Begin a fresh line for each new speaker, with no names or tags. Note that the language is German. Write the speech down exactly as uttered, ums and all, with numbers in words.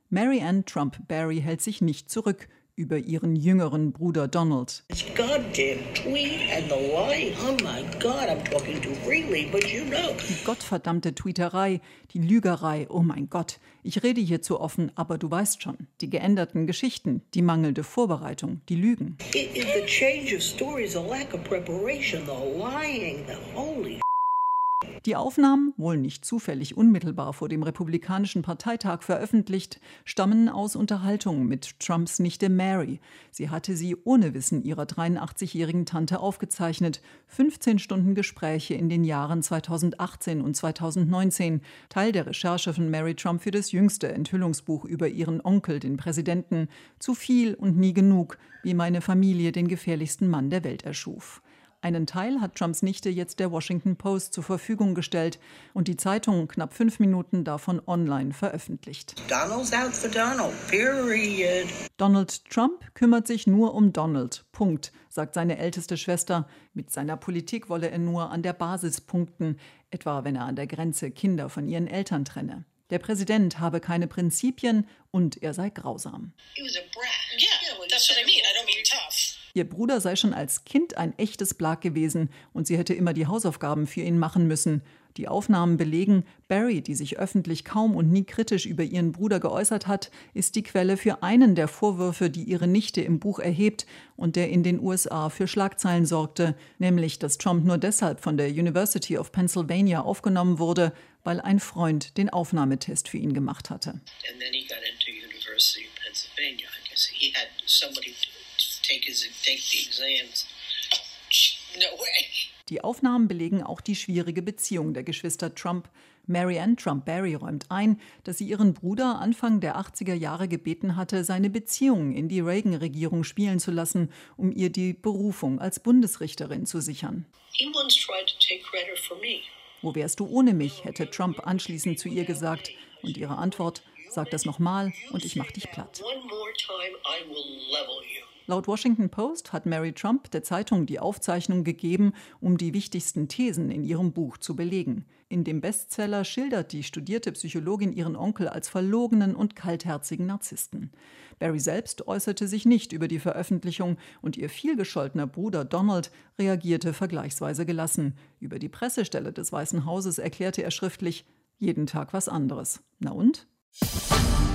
Mary Ann Trump Barry hält sich nicht zurück über ihren jüngeren Bruder Donald. Die gottverdammte Tweeterei, die Lügerei, oh mein Gott. Ich rede hier zu offen, aber du weißt schon. Die geänderten Geschichten, die mangelnde Vorbereitung, die Lügen. Die Aufnahmen, wohl nicht zufällig unmittelbar vor dem Republikanischen Parteitag veröffentlicht, stammen aus Unterhaltungen mit Trumps Nichte Mary. Sie hatte sie ohne Wissen ihrer dreiundachtzigjährigen Tante aufgezeichnet. fünfzehn Stunden Gespräche in den Jahren zweitausendachtzehn und zweitausendneunzehn. Teil der Recherche von Mary Trump für das jüngste Enthüllungsbuch über ihren Onkel, den Präsidenten. Zu viel und nie genug, wie meine Familie den gefährlichsten Mann der Welt erschuf. Einen Teil hat Trumps Nichte jetzt der Washington Post zur Verfügung gestellt und die Zeitung knapp fünf Minuten davon online veröffentlicht.
Donald's out for Donald, period.
Donald Trump kümmert sich nur um Donald, Punkt, sagt seine älteste Schwester. Mit seiner Politik wolle er nur an der Basis punkten, etwa wenn er an der Grenze Kinder von ihren Eltern trenne. Der Präsident habe keine Prinzipien und er sei grausam.
He was a brat. Yeah, that's what I mean. I don't mean tough.
Ihr Bruder sei schon als Kind ein echtes Blag gewesen und sie hätte immer die Hausaufgaben für ihn machen müssen. Die Aufnahmen belegen, Barry, die sich öffentlich kaum und nie kritisch über ihren Bruder geäußert hat, ist die Quelle für einen der Vorwürfe, die ihre Nichte im Buch erhebt und der in den U S A für Schlagzeilen sorgte, nämlich, dass Trump nur deshalb von der University of Pennsylvania aufgenommen wurde, weil ein Freund den Aufnahmetest für ihn gemacht hatte.
And then he got into University of Pennsylvania. I guess he had somebody to take his take the exams. No way.
Die Aufnahmen belegen auch die schwierige Beziehung der Geschwister Trump. Mary Ann Trump Barry räumt ein, dass sie ihren Bruder Anfang der achtziger Jahre gebeten hatte, seine Beziehung in die Reagan-Regierung spielen zu lassen, um ihr die Berufung als Bundesrichterin zu sichern.
He once tried to take credit for me.
Wo wärst du ohne mich, hätte Trump anschließend zu ihr gesagt. Und ihre Antwort: Sag das nochmal und ich mach dich platt.
One more time, I will level you.
Laut Washington Post hat Mary Trump der Zeitung die Aufzeichnung gegeben, um die wichtigsten Thesen in ihrem Buch zu belegen. In dem Bestseller schildert die studierte Psychologin ihren Onkel als verlogenen und kaltherzigen Narzissten. Barry selbst äußerte sich nicht über die Veröffentlichung und ihr vielgescholtener Bruder Donald reagierte vergleichsweise gelassen. Über die Pressestelle des Weißen Hauses erklärte er schriftlich: Jeden Tag was anderes. Na und?